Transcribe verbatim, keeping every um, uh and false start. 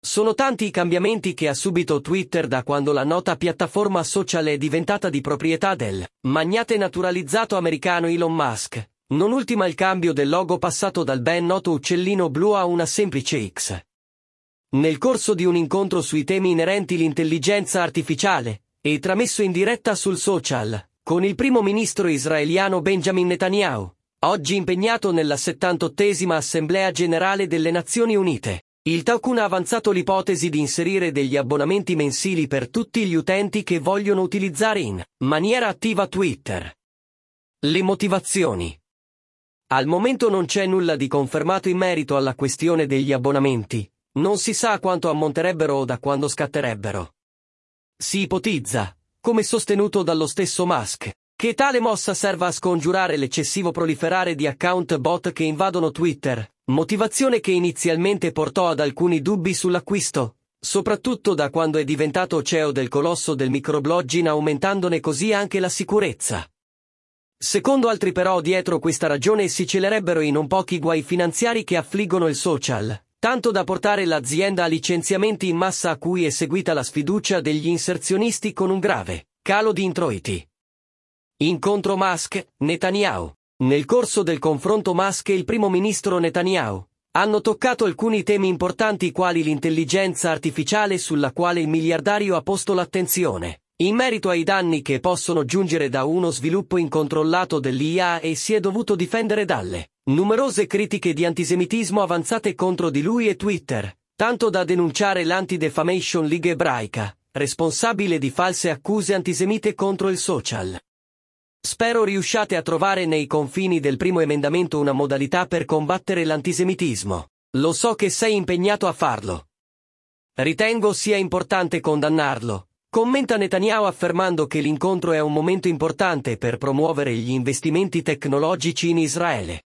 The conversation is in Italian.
Sono tanti i cambiamenti che ha subito Twitter da quando la nota piattaforma social è diventata di proprietà del magnate naturalizzato americano Elon Musk, non ultima il cambio del logo passato dal ben noto uccellino blu a una semplice X. Nel corso di un incontro sui temi inerenti l'intelligenza artificiale, e tramesso in diretta sul social, con il primo ministro israeliano Benjamin Netanyahu, oggi impegnato nella settantottesima Assemblea Generale delle Nazioni Unite, il Tycoon ha avanzato l'ipotesi di inserire degli abbonamenti mensili per tutti gli utenti che vogliono utilizzare in maniera attiva Twitter. Le motivazioni. Al momento non c'è nulla di confermato in merito alla questione degli abbonamenti, non si sa quanto ammonterebbero o da quando scatterebbero. Si ipotizza, come sostenuto dallo stesso Musk, che tale mossa serva a scongiurare l'eccessivo proliferare di account bot che invadono Twitter, motivazione che inizialmente portò ad alcuni dubbi sull'acquisto, soprattutto da quando è diventato C E O del colosso del microblogging, aumentandone così anche la sicurezza. Secondo altri però dietro questa ragione si celerebbero i non pochi guai finanziari che affliggono il social, tanto da portare l'azienda a licenziamenti in massa a cui è seguita la sfiducia degli inserzionisti con un grave calo di introiti. Incontro Musk-Netanyahu. Nel corso del confronto Musk e il primo ministro Netanyahu hanno toccato alcuni temi importanti quali l'intelligenza artificiale sulla quale il miliardario ha posto l'attenzione, in merito ai danni che possono giungere da uno sviluppo incontrollato dell'I A, e si è dovuto difendere dalle numerose critiche di antisemitismo avanzate contro di lui e Twitter, tanto da denunciare l'Anti-Defamation League ebraica, responsabile di false accuse antisemite contro il social. Spero riusciate a trovare nei confini del primo emendamento una modalità per combattere l'antisemitismo. Lo so che sei impegnato a farlo. Ritengo sia importante condannarlo, commenta Netanyahu affermando che l'incontro è un momento importante per promuovere gli investimenti tecnologici in Israele.